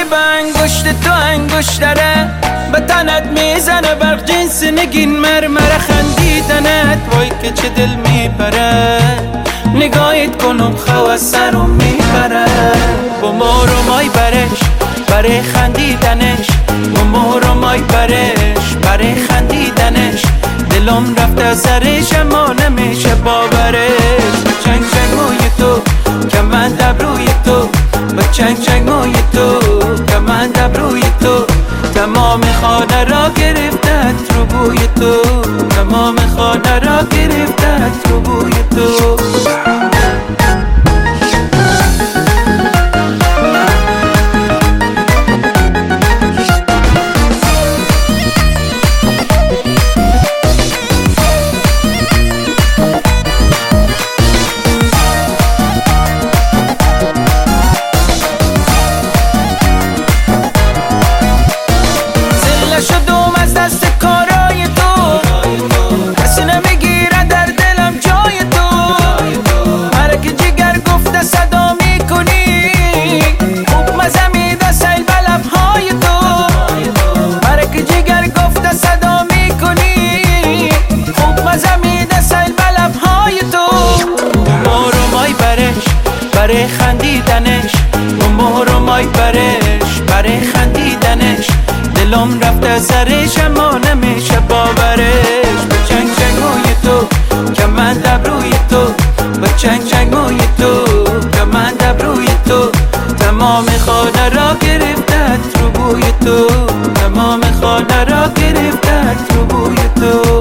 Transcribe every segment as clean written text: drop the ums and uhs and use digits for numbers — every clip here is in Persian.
به انگشت تو انگشتره، به تنت میزنه برق جنس نگین مرمره خندیدنت وای که چه دل میبره، نگاهت کنم خو از سرم میبره. با مای برش برای خندیدنش، با مای برش برای خندیدنش، دلم رفته سرش اما نمیشه باورش. چنگ چنگ موی تو کمند ابروی تو، با چنگ چنگ موی تو کمند ابروی تو، تمام خانه را گرفتت رو بوی تو، تمام خانه را گرفتت رو بوی تو. برای خندیدنش، مای برش برای خندیدنش، دلم رفته سرش اما نمیشه باورش. با چنگ چنگ موی تو کمند ابروی تو، با چنگ چنگ موی تو کمند ابروی تو، تمام خانه را گرفتت رو بوی تو، تمام خانه را گرفتت رو بوی تو.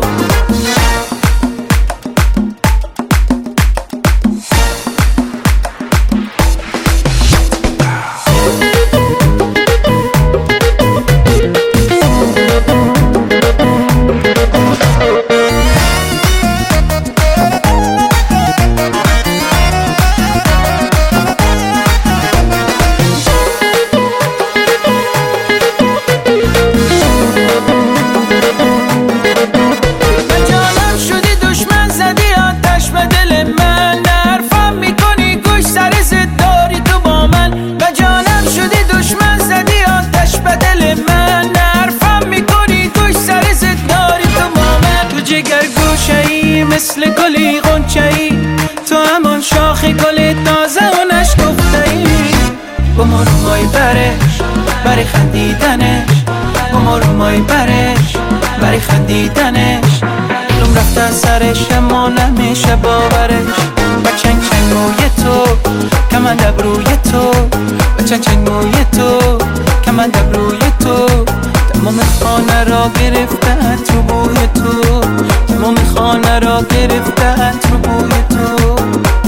مثل گلی غنچه‌ای تو همان شاخ گل تازه و نشکفته‌ای. با مای برش برای خندیدنش، با مای برش برای خندیدنش، دلم رفته سرش اما نمیشه باورش. با چنگ چنگ موی تو کمند ابروی تو، با چنگ چنگ موی تو کمند ابروی تو، تمام خانه را گرفتت رو بوی تو، تمام خانه را گرفتت رو بوی تو.